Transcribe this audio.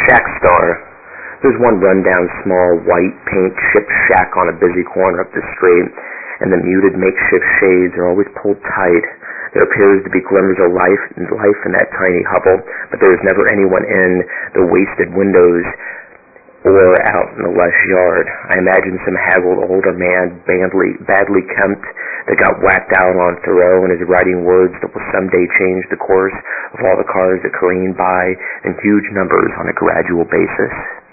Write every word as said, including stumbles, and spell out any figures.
Shack Star. There's one rundown small white paint chipped shack on a busy corner up the street, and the muted makeshift shades are always pulled tight. There appears to be glimmers of life and life in that tiny hovel, but there is never anyone in the wasted windows or out in the lush yard. I imagine some haggard older man, badly, badly kempt, that got whacked out on Thoreau and is writing words that will someday change the course of all the cars that careen by in huge numbers on a gradual basis.